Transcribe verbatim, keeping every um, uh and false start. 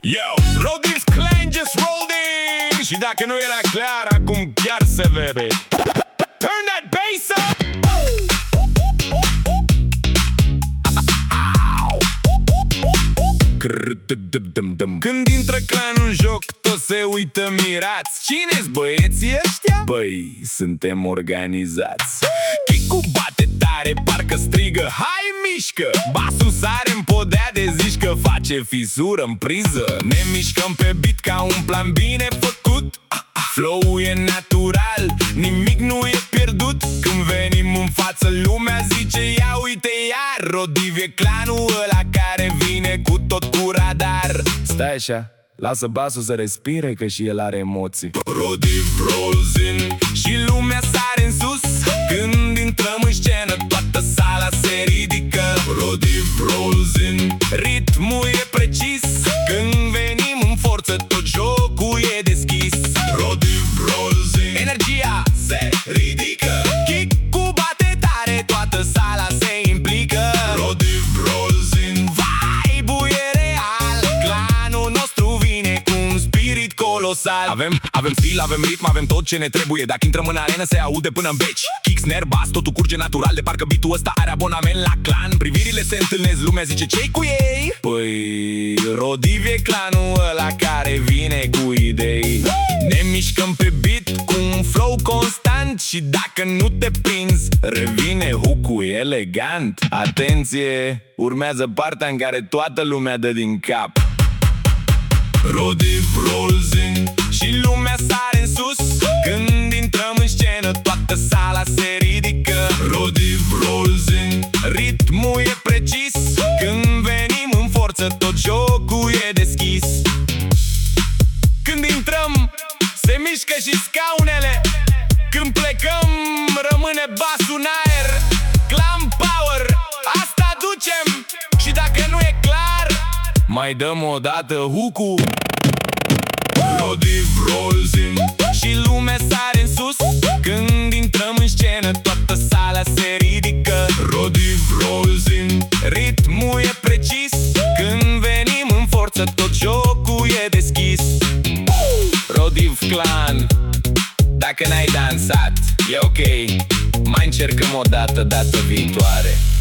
Yo, Rodiv Clan just rolled in. Și dacă nu era clar, acum chiar se vede. Turn that bass up. Când intră clanul în joc, toți se uită mirați. Cine-s băieții ăștia? Băi, suntem organizați. Chicu bate tare, parcă strigă, hai mișcă! Basul sare în podea de zici că face fisură în priză. Ne mișcăm pe beat ca un plan bine făcut. Flow-ul e natural, nimic nu e pierdut. Când venim în față, lumea zice, ia uite iar, Rodiv e clanul ăla care vine cu tot cu radar. Stai așa, lasă basul să respire, că și el are emoții. Rodiv rolls in și lumea sare în sus. Când intrăm în scenă, toată sala se ridică. Rodiv rolls in, ritmul e precis. Când venim în forță, tot jocul e deschis. Rodiv rolls in, energia se ridică. Kick-ul bate tare, toată sala se implică. Rodiv rolls in, vibe-ul e real. Clanul nostru vine cu un spirit colosal. Avem, avem stil, avem ritm, avem tot ce ne trebuie. Dacă intrăm în arenă se aude până în beci. Kick, snare, bass, totul curge natural. De parcă beat-ul ăsta are abonament la clan. Privirile se întâlnesc, lumea zice, ce-i cu ei? Păi, Rodiv e clanul ăla care vine cu idei. Ne mișcăm pe beat cu un flow constant. Și dacă nu te prinzi, revine hook-ul elegant. Atenție, urmează partea în care toată lumea dă din cap. Rodiv rolls in și lumea sare în sus. Când intrăm în scenă, toată sala se ridică. Rodiv rolls in, ritmul e precis. Când venim în forță, tot jocul e deschis. Când intrăm, se mișcă și scaunele. Când plecăm, rămâne basul în aer. Clan power, asta ducem. Și dacă nu e clar, mai dăm o dată hook-ul. Rodiv rolls in și lumea sare în sus. Când intrăm în scenă, toată sala se ridică. Rodiv rolls in, ritmul e precis. Când venim în forță, tot jocul e deschis. Rodiv Clan, dacă n-ai dansat, e ok. Mai încercăm o dată, data viitoare.